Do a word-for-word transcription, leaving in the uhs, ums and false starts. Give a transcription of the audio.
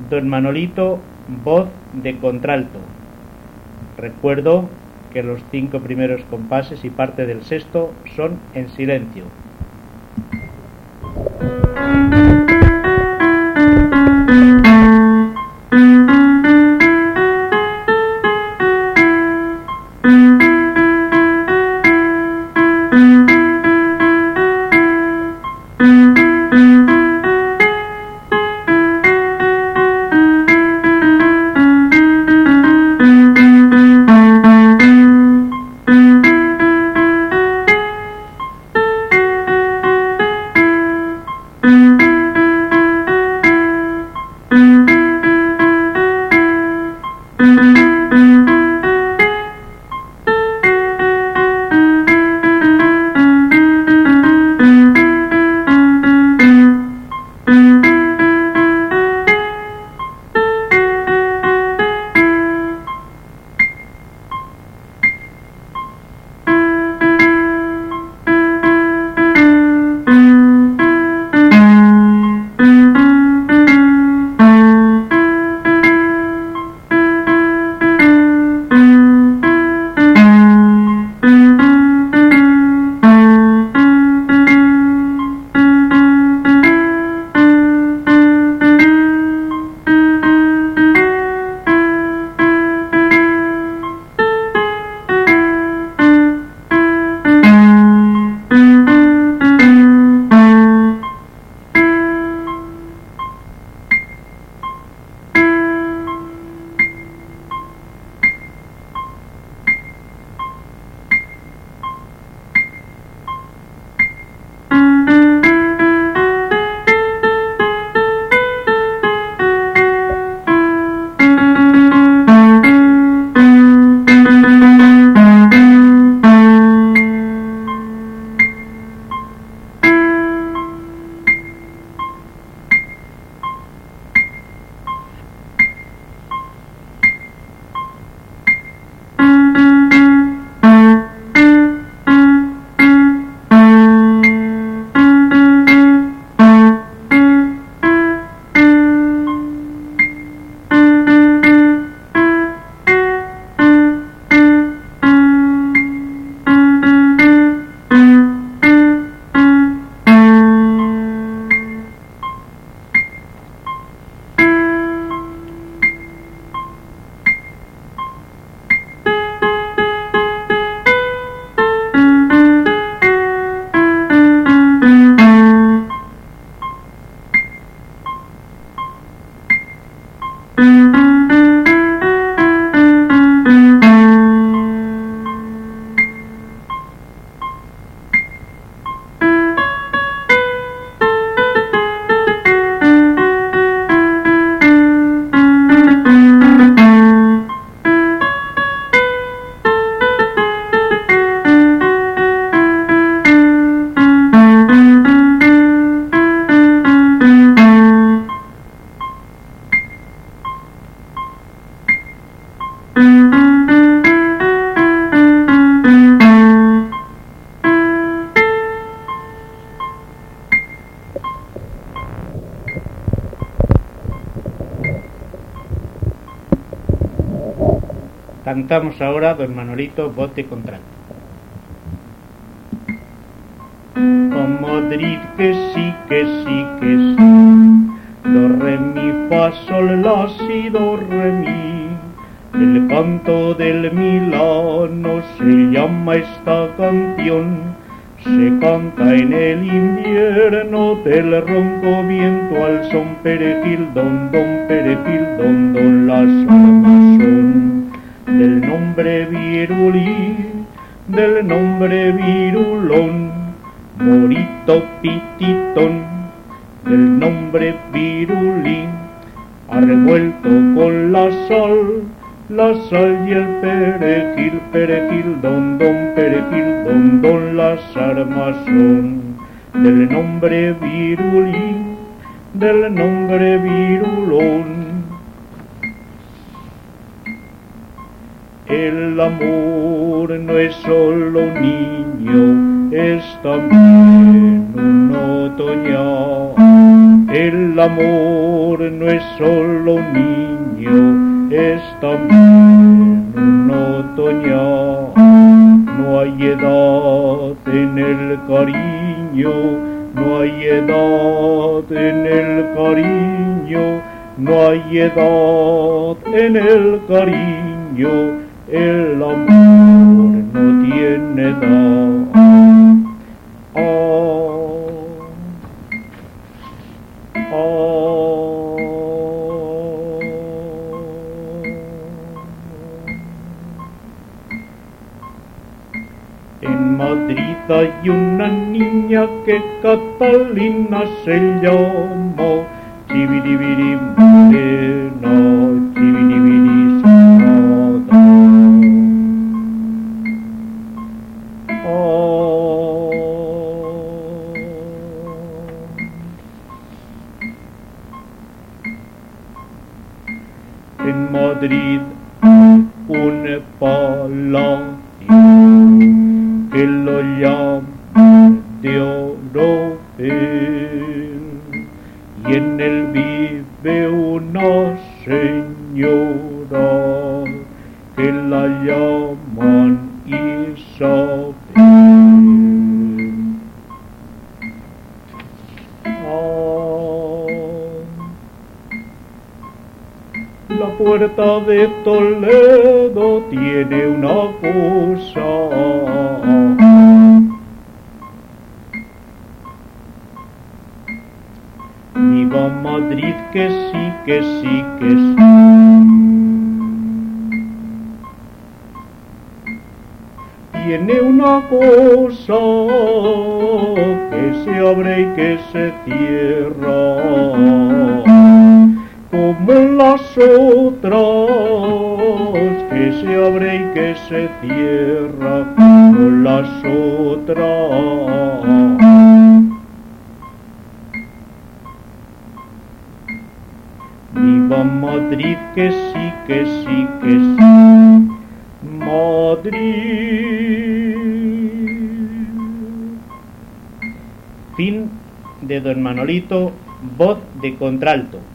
Don Manolito, voz de contralto. Recuerdo que los cinco primeros compases y parte del sexto son en silencio. Cantamos ahora Don Manolito, voz de contralto. Oh Madrid, que sí, que sí, que sí. Do, re, mi, fa, sol, la, si, do, re, mi. El canto del Milano se llama esta canción. Se canta en el invierno del ronco viento al son perejil, don, don, perejil, don, don, las armas son del nombre virulí, del nombre virulón, morito pititón, del nombre virulí, ha revuelto con la sal, la sal y el perejil, perejil, don, don, perejil, don, don, las armas son del nombre virulí, del nombre virulón. El amor no es solo niño, es también un otoñal. El amor no es solo un niño, es también un otoñal. No hay edad en el cariño, no hay edad en el cariño, no hay edad en el cariño, el amor no tiene edad. Oh, oh. En Madrid hay una niña que Catalina se llama, chibiribiri morena, chibiribiri sonada. Oh. En Madrid un palacio que lo llaman de Oropel, y en él vive una señora que la llaman Isabel. Ah, la puerta de Toledo tiene una cosa. Viva Madrid, que sí, que sí, que sí. Tiene una cosa que se abre y que se cierra, como las otras, que se abre y que se cierra, como las otras. Viva Madrid, que sí, que sí, que sí. Madrid. Fin de Don Manolito, voz de contralto.